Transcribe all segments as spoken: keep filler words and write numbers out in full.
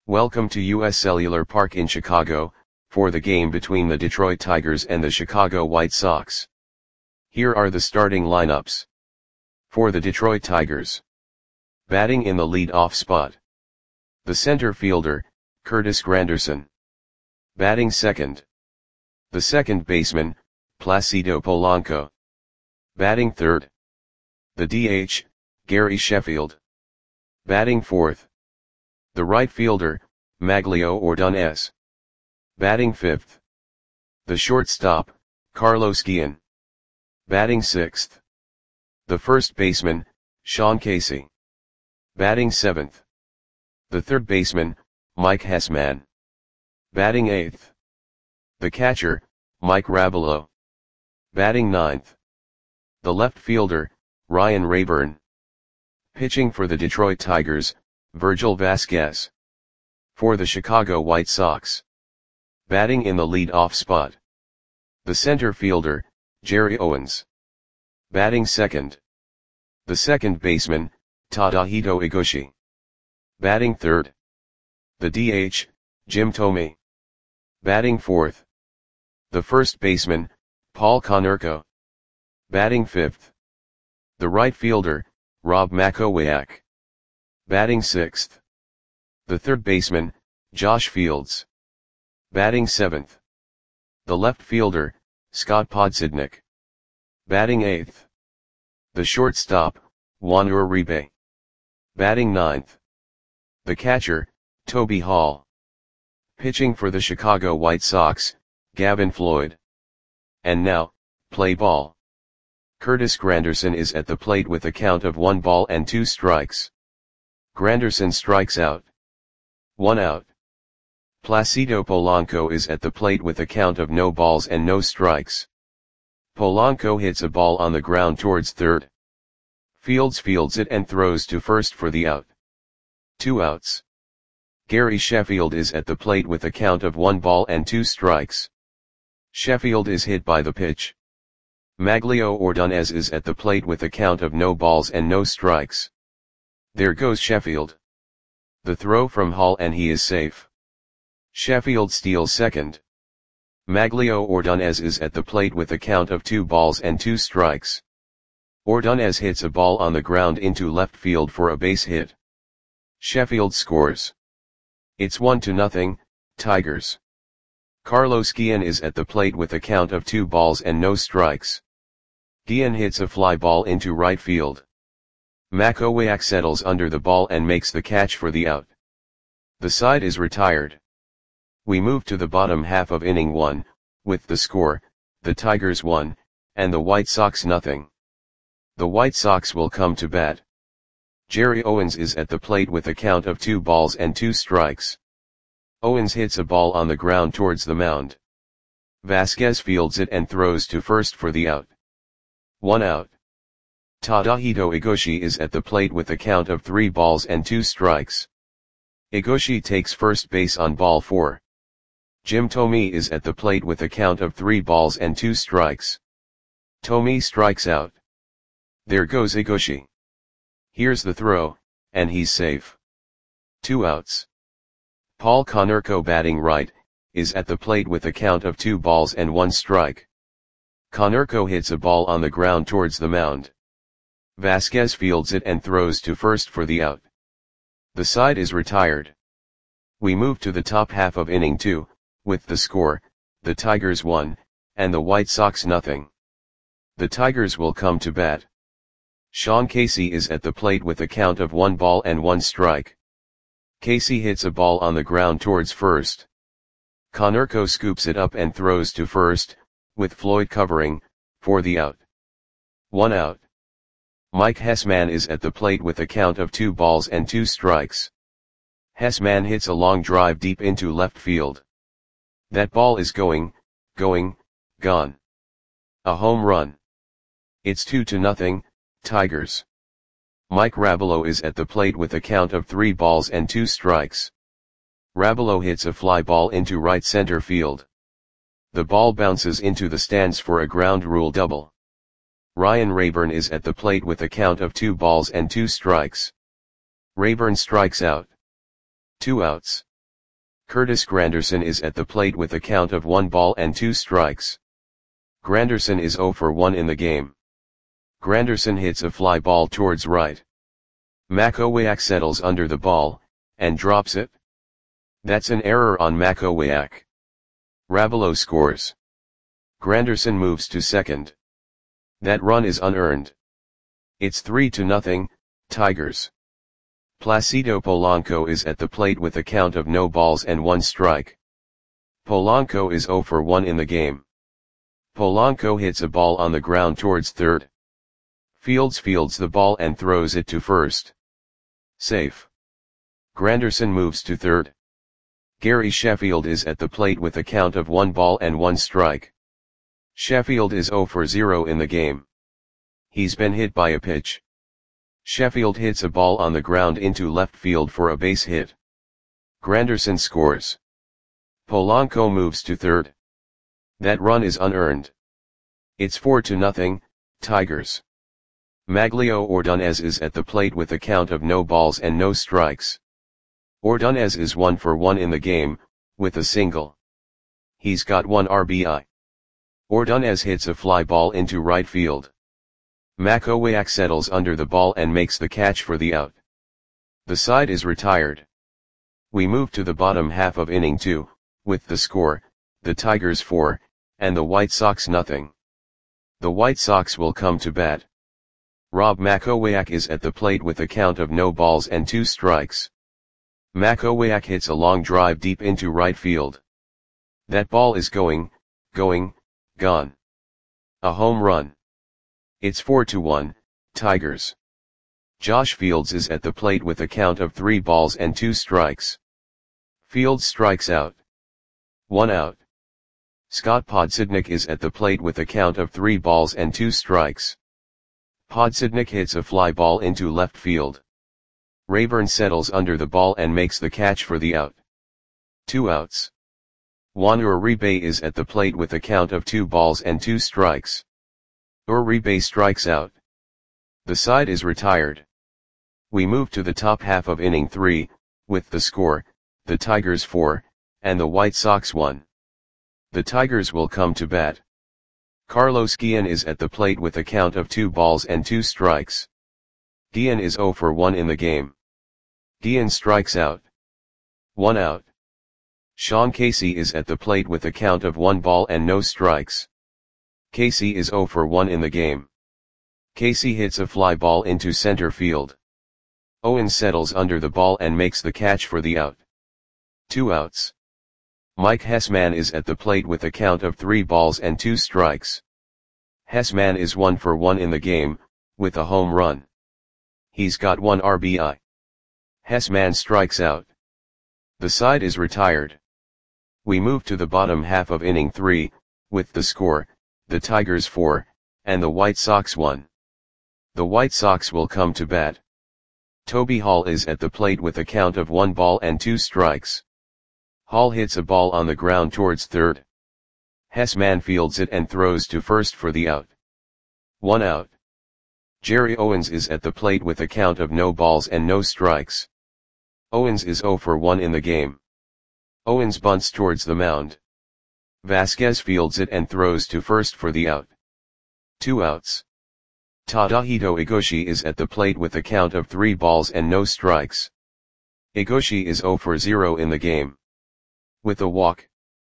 Welcome to U S Cellular Park in Chicago, for the game between the Detroit Tigers and the Chicago White Sox. Here are the starting lineups. For the Detroit Tigers. Batting in the lead-off spot. The center fielder, Curtis Granderson. Batting second. The second baseman, Placido Polanco. Batting third. The D H, Gary Sheffield. Batting fourth. The right fielder, Maglio Ordonez. Batting fifth. The shortstop, Carlos Guillen. Batting sixth. The first baseman, Sean Casey. Batting seventh. The third baseman, Mike Hessman. Batting eighth. The catcher, Mike Rabelo. Batting ninth. The left fielder, Ryan Rayburn. Pitching for the Detroit Tigers, Virgil Vasquez. For the Chicago White Sox. Batting in the lead-off spot. The center fielder, Jerry Owens. Batting second. The second baseman, Tadahito Iguchi. Batting third. The D H, Jim Thome. Batting fourth. The first baseman, Paul Konerko. Batting fifth. The right fielder, Rob Makowiak. Batting sixth. The third baseman, Josh Fields. Batting seventh. The left fielder, Scott Podsednik. Batting eighth. The shortstop, Juan Uribe. Batting ninth. The catcher, Toby Hall. Pitching for the Chicago White Sox, Gavin Floyd. And now, play ball. Curtis Granderson is at the plate with a count of one ball and two strikes. Granderson strikes out. One out. Placido Polanco is at the plate with a count of no balls and no strikes. Polanco hits a ball on the ground towards third. Fields fields it and throws to first for the out. Two outs. Gary Sheffield is at the plate with a count of one ball and two strikes. Sheffield is hit by the pitch. Maglio Ordonez is at the plate with a count of no balls and no strikes. There goes Sheffield. The throw from Hall and he is safe. Sheffield steals second. Maglio Ordonez is at the plate with a count of two balls and two strikes. Ordonez hits a ball on the ground into left field for a base hit. Sheffield scores. It's one to nothing, Tigers. Carlos Guillen is at the plate with a count of two balls and no strikes. Guillen hits a fly ball into right field. Makowiak settles under the ball and makes the catch for the out. The side is retired. We move to the bottom half of inning one, with the score, the Tigers one, and the White Sox nothing. The White Sox will come to bat. Jerry Owens is at the plate with a count of two balls and two strikes. Owens hits a ball on the ground towards the mound. Vasquez fields it and throws to first for the out. One out. Tadahito Iguchi is at the plate with a count of three balls and two strikes. Iguchi takes first base on ball four. Jim Thome is at the plate with a count of three balls and two strikes. Thome strikes out. There goes Iguchi. Here's the throw, and he's safe. Two outs. Paul Konerko batting right, is at the plate with a count of two balls and one strike. Konerko hits a ball on the ground towards the mound. Vasquez fields it and throws to first for the out. The side is retired. We move to the top half of inning two, with the score, the Tigers one, and the White Sox nothing. The Tigers will come to bat. Sean Casey is at the plate with a count of one ball and one strike. Casey hits a ball on the ground towards first. Konerko scoops it up and throws to first, with Floyd covering, for the out. One out. Mike Hessman is at the plate with a count of two balls and two strikes. Hessman hits a long drive deep into left field. That ball is going, going, gone. A home run. It's two to nothing, Tigers. Mike Rabelo is at the plate with a count of three balls and two strikes. Rabelo hits a fly ball into right center field. The ball bounces into the stands for a ground rule double. Ryan Rayburn is at the plate with a count of two balls and two strikes. Rayburn strikes out. Two outs. Curtis Granderson is at the plate with a count of one ball and two strikes. Granderson is zero for one in the game. Granderson hits a fly ball towards right. Makowiak settles under the ball, and drops it. That's an error on Makowiak. Rabelow scores. Granderson moves to second. That run is unearned. It's three to nothing, Tigers. Placido Polanco is at the plate with a count of no balls and one strike. Polanco is zero for one in the game. Polanco hits a ball on the ground towards third. Fields fields the ball and throws it to first. Safe. Granderson moves to third. Gary Sheffield is at the plate with a count of one ball and one strike. Sheffield is zero for zero in the game. He's been hit by a pitch. Sheffield hits a ball on the ground into left field for a base hit. Granderson scores. Polanco moves to third. That run is unearned. It's four to nothing, Tigers. Maglio Ordonez is at the plate with a count of no balls and no strikes. Ordonez is one for one in the game, with a single. He's got one R B I. Ordonez hits a fly ball into right field. Makowiak settles under the ball and makes the catch for the out. The side is retired. We move to the bottom half of inning two, with the score, the Tigers four, and the White Sox nothing. The White Sox will come to bat. Rob Makowiak is at the plate with a count of no balls and two strikes. Makowiak hits a long drive deep into right field. That ball is going, going, gone. A home run. It's four to one, Tigers. Josh Fields is at the plate with a count of three balls and two strikes. Fields strikes out. One out. Scott Podsednik is at the plate with a count of three balls and two strikes. Podsednik hits a fly ball into left field. Rayburn settles under the ball and makes the catch for the out. Two outs. Juan Uribe is at the plate with a count of two balls and two strikes. Uribe strikes out. The side is retired. We move to the top half of inning three, with the score, the Tigers four, and the White Sox one. The Tigers will come to bat. Carlos Guillen is at the plate with a count of two balls and two strikes. Guillen is zero for one in the game. Guillen strikes out. One out. Sean Casey is at the plate with a count of one ball and no strikes. Casey is zero for one in the game. Casey hits a fly ball into center field. Owens settles under the ball and makes the catch for the out. Two outs. Mike Hessman is at the plate with a count of three balls and two strikes. Hessman is one for one in the game, with a home run. He's got one R B I. Hessman strikes out. The side is retired. We move to the bottom half of inning three, with the score, the Tigers four, and the White Sox one. The White Sox will come to bat. Toby Hall is at the plate with a count of one ball and two strikes. Hall hits a ball on the ground towards third. Hessman fields it and throws to first for the out. One out. Jerry Owens is at the plate with a count of no balls and no strikes. Owens is zero for one in the game. Owens bunts towards the mound. Vasquez fields it and throws to first for the out. Two outs. Tadahito Igoshi is at the plate with a count of three balls and no strikes. Igoshi is zero for zero in the game. With a walk.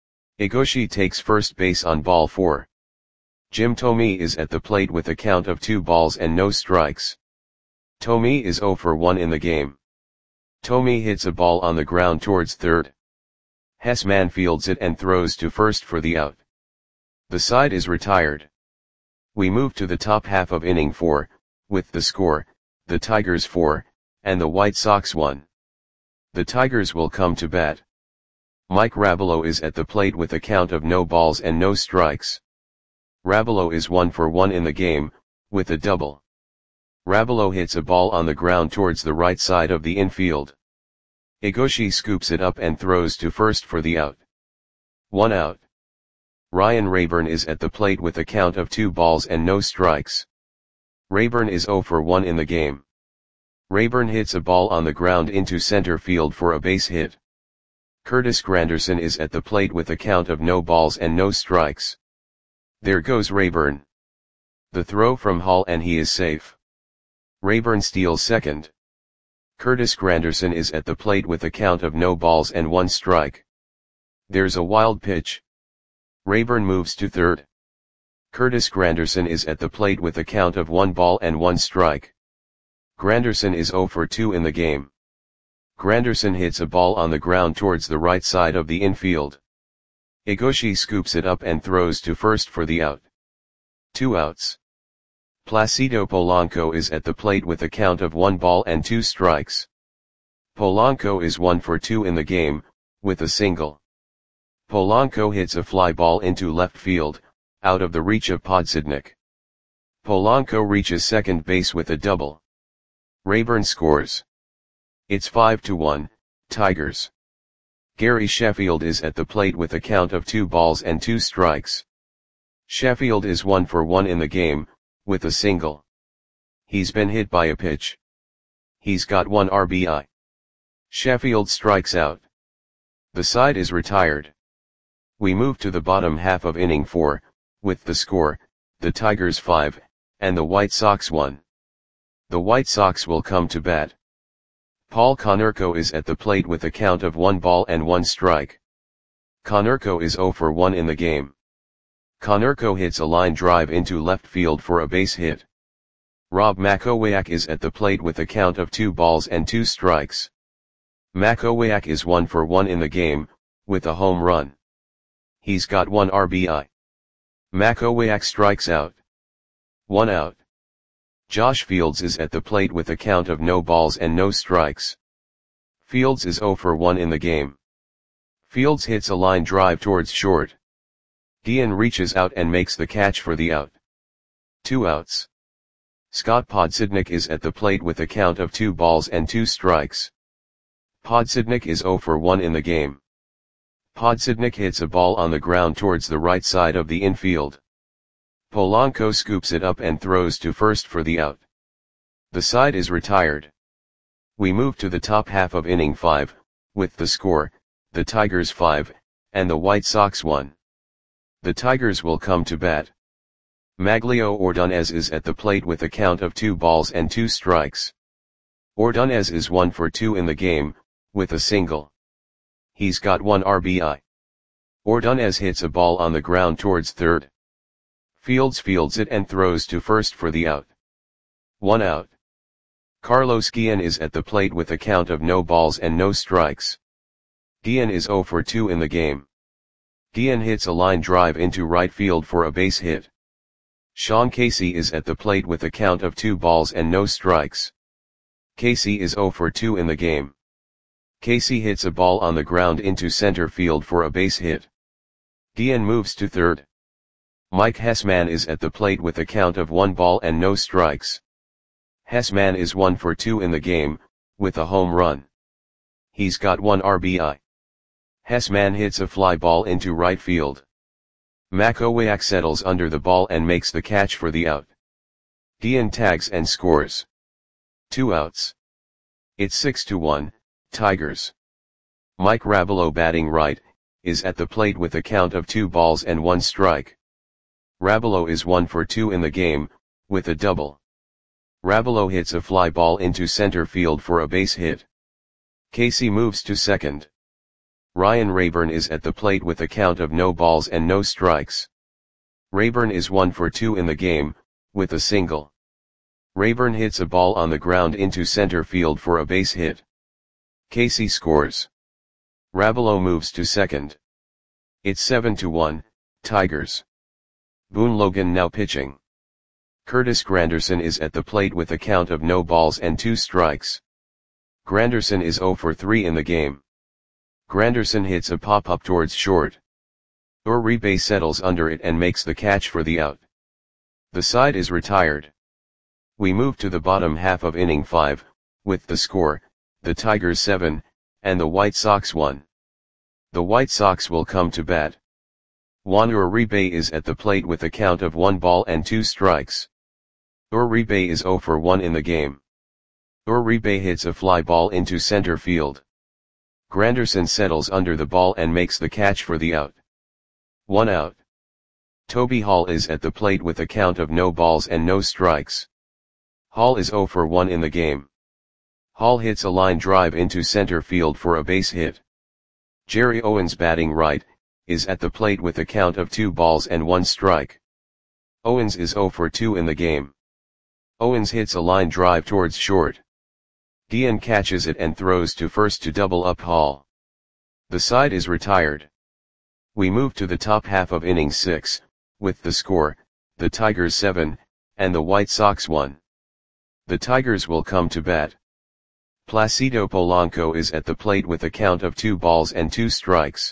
Igoshi takes first base on ball four. Jim Thome is at the plate with a count of two balls and no strikes. Thome is zero for one in the game. Thome hits a ball on the ground towards third. Hessman fields it and throws to first for the out. The side is retired. We move to the top half of inning four, with the score, the Tigers four, and the White Sox one. The Tigers will come to bat. Mike Rabelow is at the plate with a count of no balls and no strikes. Rabelow is one for one in the game, with a double. Rabelow hits a ball on the ground towards the right side of the infield. Igoshi scoops it up and throws to first for the out. One out. Ryan Rayburn is at the plate with a count of two balls and no strikes. Rayburn is zero for one in the game. Rayburn hits a ball on the ground into center field for a base hit. Curtis Granderson is at the plate with a count of no balls and no strikes. There goes Rayburn. The throw from Hall and he is safe. Rayburn steals second. Curtis Granderson is at the plate with a count of no balls and one strike. There's a wild pitch. Rayburn moves to third. Curtis Granderson is at the plate with a count of one ball and one strike. Granderson is oh for two in the game. Granderson hits a ball on the ground towards the right side of the infield. Igoshi scoops it up and throws to first for the out. Two outs. Placido Polanco is at the plate with a count of one ball and two strikes. Polanco is one for two in the game, with a single. Polanco hits a fly ball into left field, out of the reach of Podsednik. Polanco reaches second base with a double. Rayburn scores. It's five to one, Tigers. Gary Sheffield is at the plate with a count of two balls and two strikes. Sheffield is one for one in the game, with a single. He's been hit by a pitch. He's got one R B I. Sheffield strikes out. The side is retired. We move to the bottom half of inning four, with the score, the Tigers five, and the White Sox one. The White Sox will come to bat. Paul Konerko is at the plate with a count of one ball and one strike. Konerko is oh for one in the game. Konerko hits a line drive into left field for a base hit. Rob Makowiak is at the plate with a count of two balls and two strikes. Makowiak is one for one in the game, with a home run. He's got one R B I. Makowiak strikes out. One out. Josh Fields is at the plate with a count of no balls and no strikes. Fields is oh for one in the game. Fields hits a line drive towards short. Guillen reaches out and makes the catch for the out. Two outs. Scott Podsednik is at the plate with a count of two balls and two strikes. Podsednik is oh for one in the game. Podsednik hits a ball on the ground towards the right side of the infield. Polanco scoops it up and throws to first for the out. The side is retired. We move to the top half of inning five, with the score, the Tigers five, and the White Sox one. The Tigers will come to bat. Maglio Ordonez is at the plate with a count of two balls and two strikes. Ordonez is one for two in the game, with a single. He's got one R B I. Ordonez hits a ball on the ground towards third. Fields fields it and throws to first for the out. One out. Carlos Guillen is at the plate with a count of no balls and no strikes. Guillen is oh for two in the game. Guillen hits a line drive into right field for a base hit. Sean Casey is at the plate with a count of two balls and no strikes. Casey is oh for two in the game. Casey hits a ball on the ground into center field for a base hit. Guillen moves to third. Mike Hessman is at the plate with a count of one ball and no strikes. Hessman is one for two in the game, with a home run. He's got one R B I. Hessman hits a fly ball into right field. Makowiak settles under the ball and makes the catch for the out. Guillen tags and scores. Two outs. It's six to one, Tigers. Mike Ravello, batting right, is at the plate with a count of two balls and one strike. Ravello is one for two in the game, with a double. Ravello hits a fly ball into center field for a base hit. Casey moves to second. Ryan Rayburn is at the plate with a count of no balls and no strikes. Rayburn is one for two in the game, with a single. Rayburn hits a ball on the ground into center field for a base hit. Casey scores. Ravello moves to second. It's seven to one, Tigers. Boone Logan now pitching. Curtis Granderson is at the plate with a count of no balls and two strikes. Granderson is oh for three in the game. Granderson hits a pop-up towards short. Uribe settles under it and makes the catch for the out. The side is retired. We move to the bottom half of inning five, with the score, the Tigers seven, and the White Sox one. The White Sox will come to bat. Juan Uribe is at the plate with a count of one ball and two strikes. Uribe is oh for one in the game. Uribe hits a fly ball into center field. Granderson settles under the ball and makes the catch for the out. One out. Toby Hall is at the plate with a count of no balls and no strikes. Hall is zero for one in the game. Hall hits a line drive into center field for a base hit. Jerry Owens, batting right, is at the plate with a count of two balls and one strike. Owens is zero for two in the game. Owens hits a line drive towards short. Guillen catches it and throws to first to double up Hall. The side is retired. We move to the top half of inning six, with the score, the Tigers seven, and the White Sox one. The Tigers will come to bat. Placido Polanco is at the plate with a count of two balls and two strikes.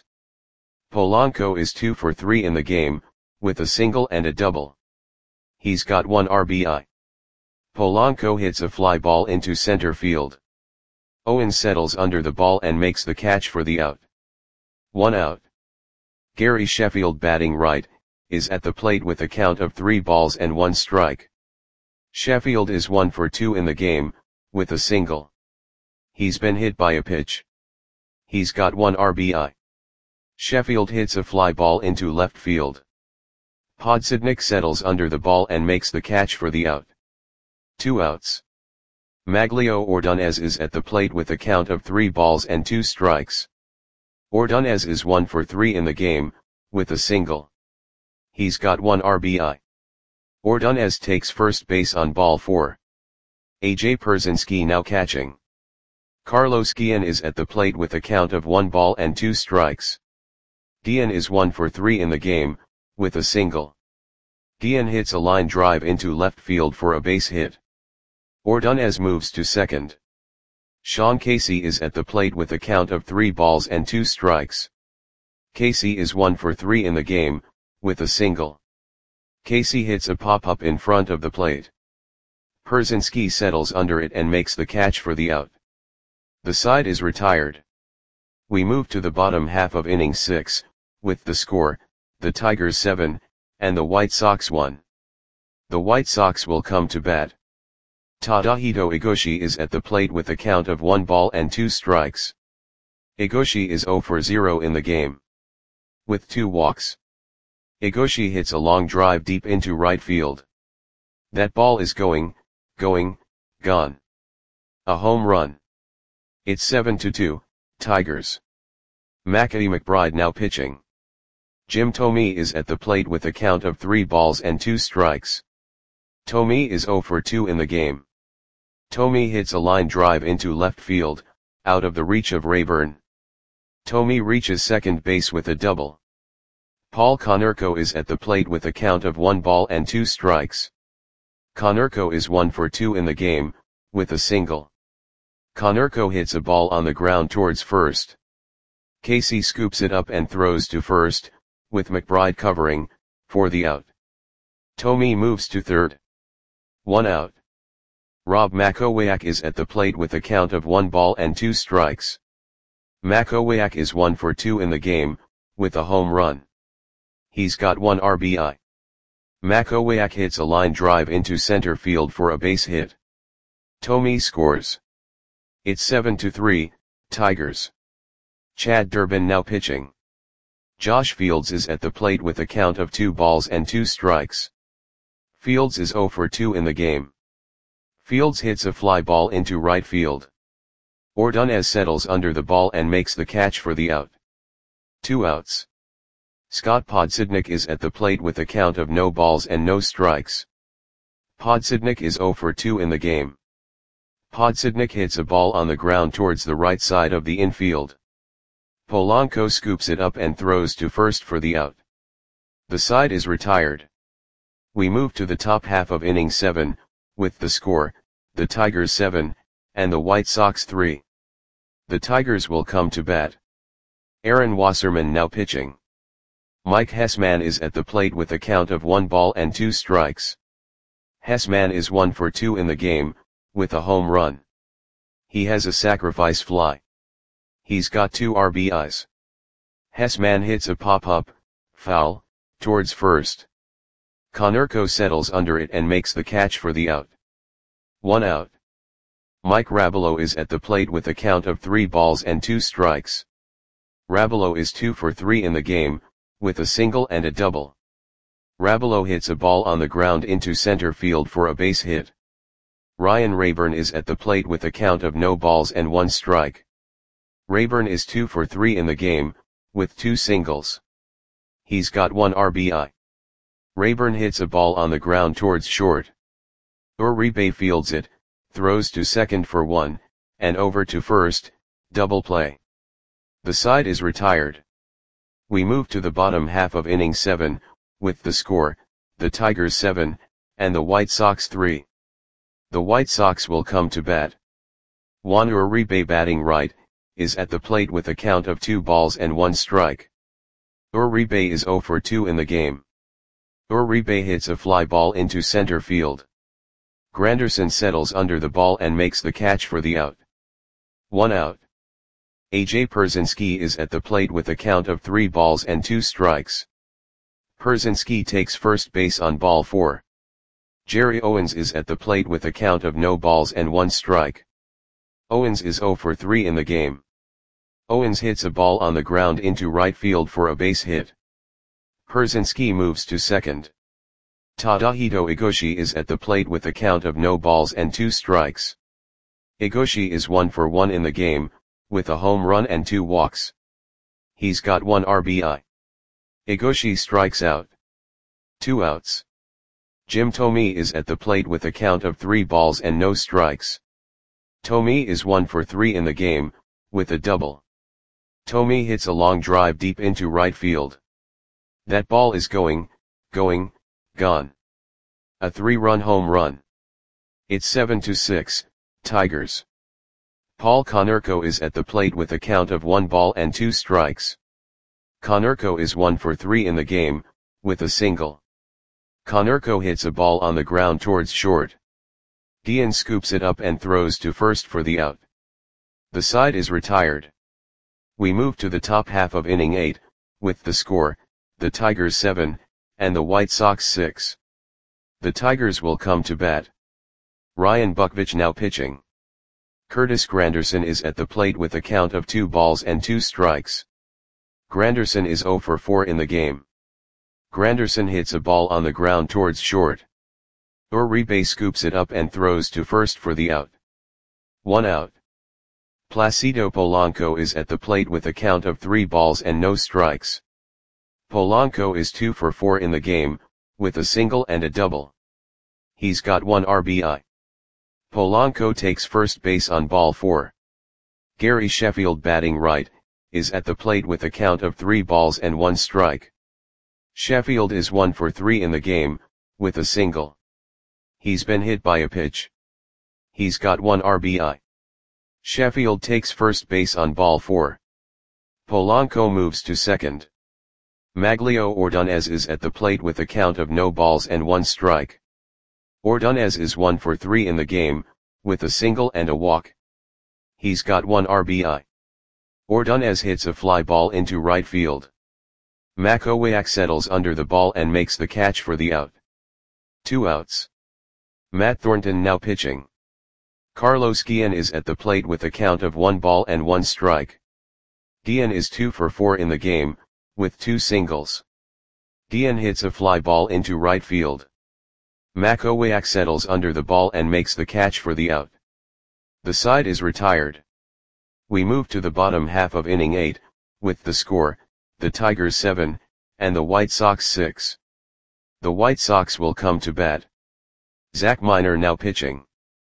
Polanco is two for three in the game, with a single and a double. He's got one R B I. Polanco hits a fly ball into center field. Owens settles under the ball and makes the catch for the out. One out. Gary Sheffield, batting right, is at the plate with a count of three balls and one strike. Sheffield is one for two in the game, with a single. He's been hit by a pitch. He's got one R B I. Sheffield hits a fly ball into left field. Podsednik settles under the ball and makes the catch for the out. Two outs. Maglio Ordonez is at the plate with a count of three balls and two strikes. Ordonez is one for three in the game, with a single. He's got one R B I. Ordonez takes first base on ball four. A J Pierzynski now catching. Carlos Guillen is at the plate with a count of one ball and two strikes. Guillen is one for three in the game, with a single. Guillen hits a line drive into left field for a base hit. Ordonez moves to second. Sean Casey is at the plate with a count of three balls and two strikes. Casey is one for three in the game, with a single. Casey hits a pop-up in front of the plate. Pierzynski settles under it and makes the catch for the out. The side is retired. We move to the bottom half of inning six, with the score, the Tigers seven, and the White Sox one. The White Sox will come to bat. Tadahito Igoshi is at the plate with a count of one ball and two strikes. Igoshi is zero for zero in the game. With two walks. Igoshi hits a long drive deep into right field. That ball is going, going, gone. A home run. It's seven to two, Tigers. Mackie McBride now pitching. Jim Thome is at the plate with a count of three balls and two strikes. Thome is zero for two in the game. Thome hits a line drive into left field, out of the reach of Rayburn. Thome reaches second base with a double. Paul Konerko is at the plate with a count of one ball and two strikes. Konerko is one for two in the game, with a single. Konerko hits a ball on the ground towards first. Casey scoops it up and throws to first, with McBride covering, for the out. Thome moves to third. One out. Rob Makowiak is at the plate with a count of one ball and two strikes. Makowiak is one for two in the game, with a home run. He's got one R B I. Makowiak hits a line drive into center field for a base hit. Thome scores. It's seven to three, Tigers. Chad Durbin now pitching. Josh Fields is at the plate with a count of two balls and two strikes. Fields is zero for two in the game. Fields hits a fly ball into right field. Ordonez settles under the ball and makes the catch for the out. Two outs. Scott Podsednik is at the plate with a count of no balls and no strikes. Podsednik is zero for two in the game. Podsednik hits a ball on the ground towards the right side of the infield. Polanco scoops it up and throws to first for the out. The side is retired. We move to the top half of inning seven, with the score, the Tigers seven, and the White Sox three. The Tigers will come to bat. Aaron Wasserman now pitching. Mike Hessman is at the plate with a count of one ball and two strikes. Hessman is one for two in the game, with a home run. He has a sacrifice fly. He's got two R B Is. Hessman hits a pop-up, foul, towards first. Konerko settles under it and makes the catch for the out. One out. Mike Rabelow is at the plate with a count of three balls and two strikes. Rabelow is two for three in the game, with a single and a double. Rabelow hits a ball on the ground into center field for a base hit. Ryan Rayburn is at the plate with a count of no balls and one strike. Rayburn is two for three in the game, with two singles. He's got one R B I. Rayburn hits a ball on the ground towards short. Uribe fields it, throws to second for one, and over to first, double play. The side is retired. We move to the bottom half of inning seven, with the score, the Tigers seven, and the White Sox three. The White Sox will come to bat. Juan Uribe, batting right, is at the plate with a count of two balls and one strike. Uribe is zero for two in the game. Uribe hits a fly ball into center field. Granderson settles under the ball and makes the catch for the out. One out. A J Pierzynski is at the plate with a count of three balls and two strikes. Pierzynski takes first base on ball four. Jerry Owens is at the plate with a count of no balls and one strike. Owens is zero for three in the game. Owens hits a ball on the ground into right field for a base hit. Pierzynski moves to second. Tadahito Igoshi is at the plate with a count of no balls and two strikes. Igoshi is one for one in the game, with a home run and two walks. He's got one R B I. Igoshi strikes out. Two outs. Jim Thome is at the plate with a count of three balls and no strikes. Thome is one for three in the game, with a double. Thome hits a long drive deep into right field. That ball is going, going, gone. A three-run home run. It's seven to six, Tigers. Paul Konerko is at the plate with a count of one ball and two strikes. Konerko is one for three in the game, with a single. Konerko hits a ball on the ground towards short. Dian scoops it up and throws to first for the out. The side is retired. We move to the top half of inning eight, with the score, the Tigers seven, and the White Sox six. The Tigers will come to bat. Ryan Buckvich now pitching. Curtis Granderson is at the plate with a count of two balls and two strikes. Granderson is zero for four in the game. Granderson hits a ball on the ground towards short. Uribe scoops it up and throws to first for the out. One out. Placido Polanco is at the plate with a count of three balls and no strikes. Polanco is two for four in the game, with a single and a double. He's got one R B I. Polanco takes first base on ball four. Gary Sheffield, batting right, is at the plate with a count of three balls and one strike. Sheffield is one for three in the game, with a single. He's been hit by a pitch. He's got one R B I. Sheffield takes first base on ball four. Polanco moves to second. Maglio Ordonez is at the plate with a count of no balls and one strike. Ordonez is one for three in the game, with a single and a walk. He's got one R B I. Ordonez hits a fly ball into right field. Makowiak settles under the ball and makes the catch for the out. Two outs. Matt Thornton now pitching. Carlos Guillen is at the plate with a count of one ball and one strike. Guillen is two for four in the game, with two singles. Guillen hits a fly ball into right field. Makowiak settles under the ball and makes the catch for the out. The side is retired. We move to the bottom half of inning eight, with the score, the Tigers seven, and the White Sox six. The White Sox will come to bat. Zach Miner now pitching.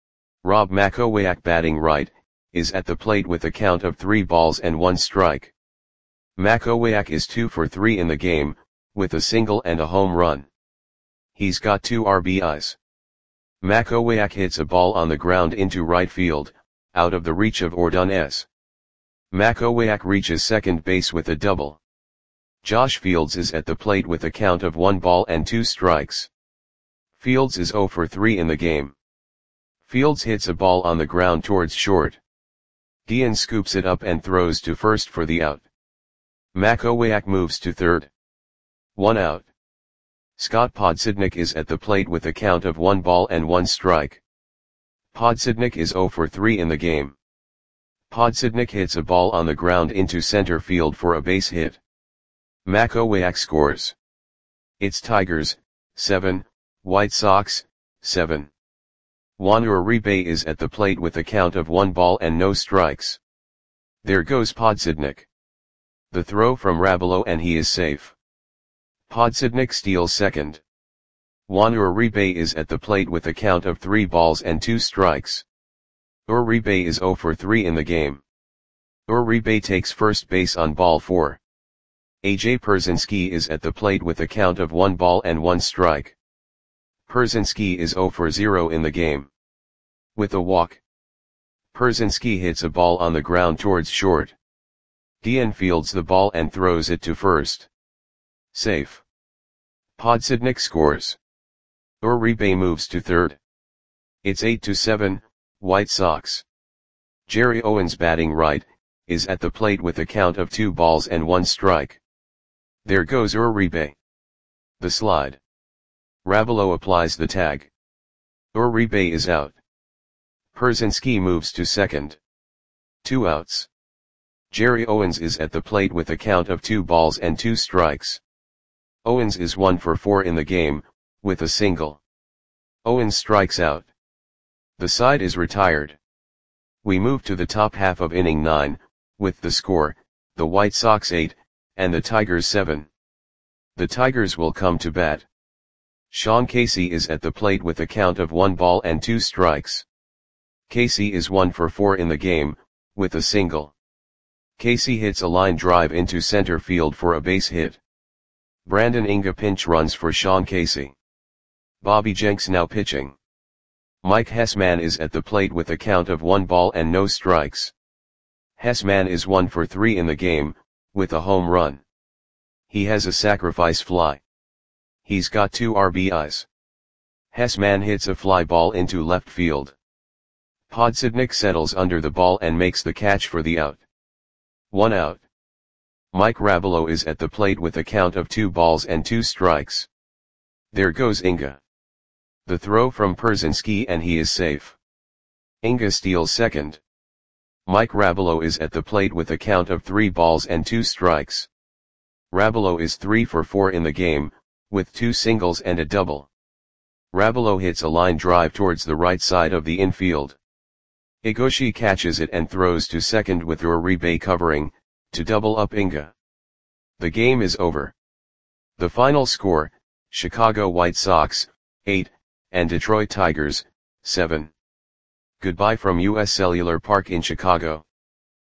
Rob Makowiak, batting right, is at the plate with a count of three balls and one strike. Makowiak is two for three in the game, with a single and a home run. He's got two R B Is. Makowiak hits a ball on the ground into right field, out of the reach of Ordonez. Makowiak reaches second base with a double. Josh Fields is at the plate with a count of one ball and two strikes. Fields is zero for three in the game. Fields hits a ball on the ground towards short. Guillen scoops it up and throws to first for the out. Makowiak moves to third. One out. Scott Podsednik is at the plate with a count of one ball and one strike. Podsednik is zero for three in the game. Podsednik hits a ball on the ground into center field for a base hit. Makowiak scores. It's Tigers, seven, White Sox, seven. Juan Uribe is at the plate with a count of one ball and no strikes. There goes Podsednik. The throw from Rabelow and he is safe. Podsednik steals second. Juan Uribe is at the plate with a count of three balls and two strikes. Uribe is zero for three in the game. Uribe takes first base on ball four. A J Pierzynski is at the plate with a count of one ball and one strike. Pierzynski is zero for zero in the game. With a walk, Pierzynski hits a ball on the ground towards short. Dian fields the ball and throws it to first. Safe. Podsednik scores. Uribe moves to third. It's eight to seven, White Sox. Jerry Owens, batting right, is at the plate with a count of two balls and one strike. There goes Uribe. The slide. Rabelow applies the tag. Uribe is out. Pierzynski moves to second. Two outs. Jerry Owens is at the plate with a count of two balls and two strikes. Owens is one for four in the game, with a single. Owens strikes out. The side is retired. We move to the top half of inning nine, with the score, the White Sox eight, and the Tigers seven. The Tigers will come to bat. Sean Casey is at the plate with a count of one ball and two strikes. Casey is one for four in the game, with a single. Casey hits a line drive into center field for a base hit. Brandon Inga pinch runs for Sean Casey. Bobby Jenks now pitching. Mike Hessman is at the plate with a count of one ball and no strikes. Hessman is one for three in the game, with a home run. He has a sacrifice fly. He's got two R B Is. Hessman hits a fly ball into left field. Podsednik settles under the ball and makes the catch for the out. One out. Mike Rabelow is at the plate with a count of two balls and two strikes. There goes Inga. The throw from Pierzynski and he is safe. Inga steals second. Mike Rabelow is at the plate with a count of three balls and two strikes. Rabelow is three for four in the game, with two singles and a double. Rabelow hits a line drive towards the right side of the infield. Igoshi catches it and throws to second with Uribe covering, to double up Inga. The game is over. The final score, Chicago White Sox, eight, and Detroit Tigers, seven. Goodbye from U S Cellular Park in Chicago.